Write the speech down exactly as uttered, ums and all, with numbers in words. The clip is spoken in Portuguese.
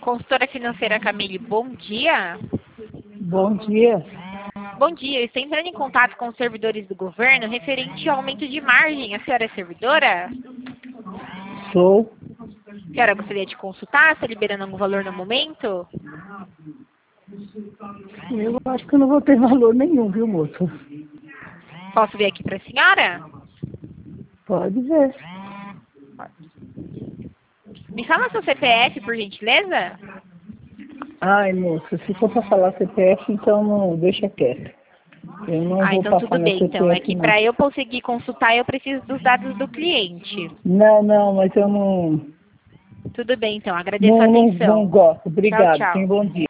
Consultora financeira Camille, bom dia. Bom dia. Bom dia, eu estou entrando em contato com os servidores do governo referente ao aumento de margem. A senhora é servidora? Sou. A senhora gostaria de consultar? Está liberando algum valor no momento? Eu acho que eu não vou ter valor nenhum, viu, moça? Posso ver aqui para a senhora? Pode ver. Me fala seu C P F, por gentileza? Ai, moça, se for para falar C P F, então não deixa quieto. Eu não Ah, vou então passar tudo meu bem. Então, é C P F, que não. para eu conseguir consultar, eu preciso dos dados do cliente. Não, não, mas eu não, Tudo bem, então. Agradeço a não, não, não atenção. gosto. Tchau, Obrigado. tchau. Tenha um bom dia.